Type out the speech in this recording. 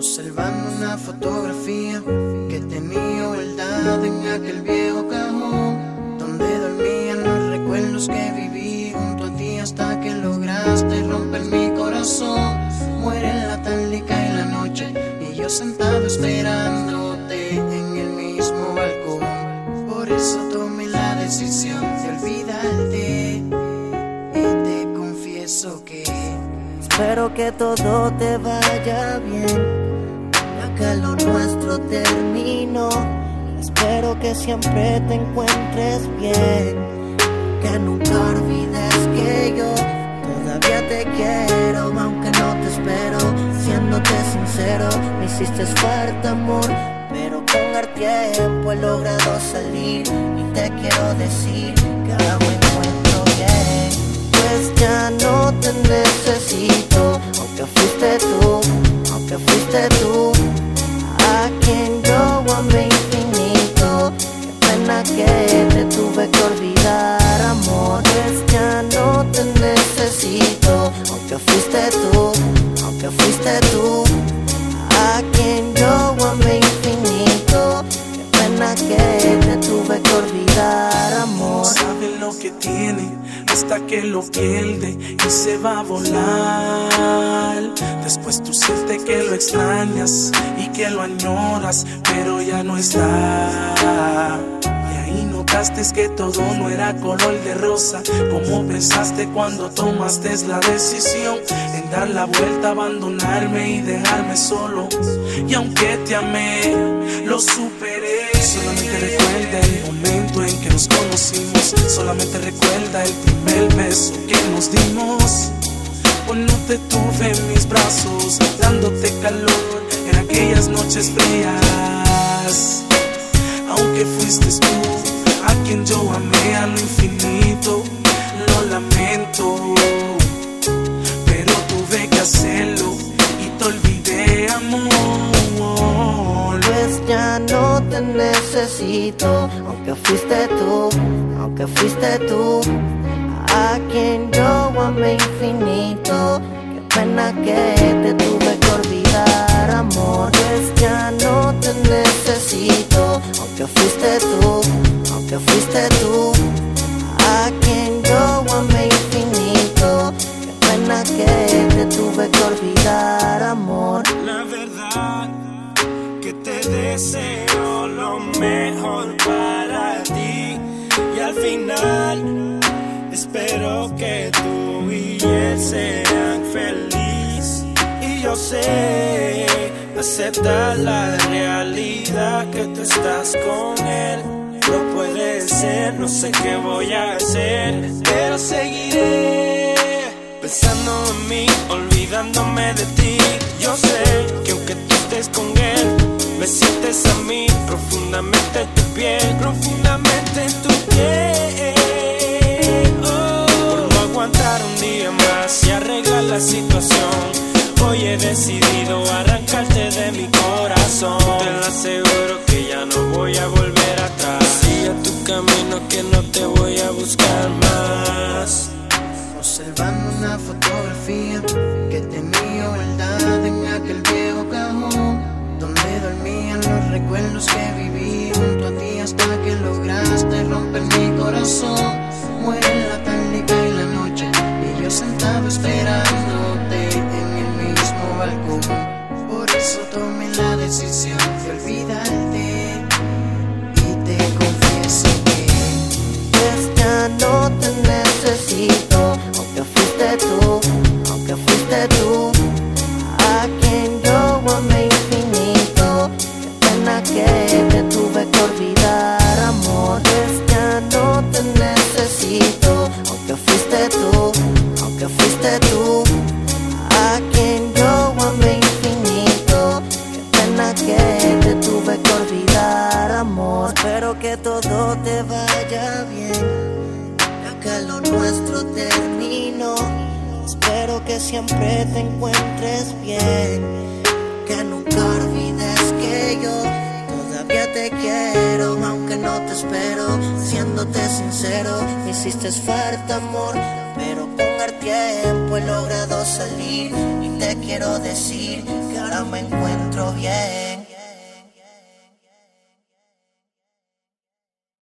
Observando una fotografía que tenía guardada en aquel viejo cajón, donde dormían los recuerdos que viví junto a ti hasta que lograste romper mi corazón. Muere la tarde y cae la noche y yo sentado esperándote en el mismo balcón. Por eso tomé la decisión de olvidarte y te confieso que espero que todo te vaya bien, ya que lo nuestro terminó. Espero que siempre te encuentres bien, que nunca olvides que yo todavía te quiero, aunque no te espero. Siéndote sincero, me hiciste falta amor, pero con el tiempo he logrado salir y te quiero decir que ahora me encuentro bien. Pues ya no te necesito, aunque fuiste tú a quien yo amé infinito. Qué pena que te tuve que olvidar, amor. Pues ya no te necesito, aunque fuiste tú a quien yo amé infinito. Qué pena que te tuve que olvidar, amor. Sabe lo que tiene hasta que lo pierde y se va a volar. Después tú sientes que lo extrañas y que lo añoras, pero ya no está. Y ahí notaste que todo no era color de rosa, como pensaste cuando tomaste la decisión en dar la vuelta, abandonarme y dejarme solo. Y aunque te amé, lo superé. Solamente recuerda el momento en que nos conocimos, solamente recuerda el primer beso que nos dimos. Cuando te tuve en mis brazos, dándote calor en aquellas noches frías. Aunque fuiste tú a quien yo amé a lo infinito, lo lamento, pero tuve que hacerlo y te olvidé, amor. Pues ya no te necesito, aunque fuiste tú a quien yo amé infinito. Qué pena que te tuve que olvidar, amor. Pues ya no te necesito, aunque fuiste tú a quien yo amé infinito. Qué pena que te tuve que olvidar, amor. La verdad que te deseo lo mejor para ti, y al final espero que tú y él sean felices. Y yo sé, acepta la realidad que tú estás con él. No puede ser, no sé qué voy a hacer, pero seguiré pensando en mí, olvidándome de ti. Yo sé que aunque tú estés con él, me sientes a mí profundamente en tu piel, profundamente en tu piel. Por no aguantar un día más y arreglar la situación, hoy he decidido arrancarte de mi corazón. Te lo aseguro que ya no voy a volver atrás. Sigue tu camino que no te voy a buscar más. Observando una fotografía que tenía guardada en aquel viejo cajón, donde dormían los recuerdos que viví junto a ti hasta que lograste romper mi corazón. Muere la tarde y cae la noche y yo sentado esperándote en el mismo balcón. Por eso tomé la decisión de olvidarte y te confieso que pues ya no te necesito, aunque fuiste tú a quien yo amé infinito. Qué pena que te tuve que olvidar, amor. Pues ya no te necesito, aunque fuiste tú a quien yo amé infinito. Qué pena que te tuve que olvidar, amor. Espero que todo te vaya bien, ya que lo nuestro terminó. Espero que siempre te encuentres bien, que nunca olvides que yo todavía te quiero, aunque no te espero. Siéndote sincero, me hiciste falta amor, pero con el tiempo he logrado salir y te quiero decir que ahora me encuentro yeah.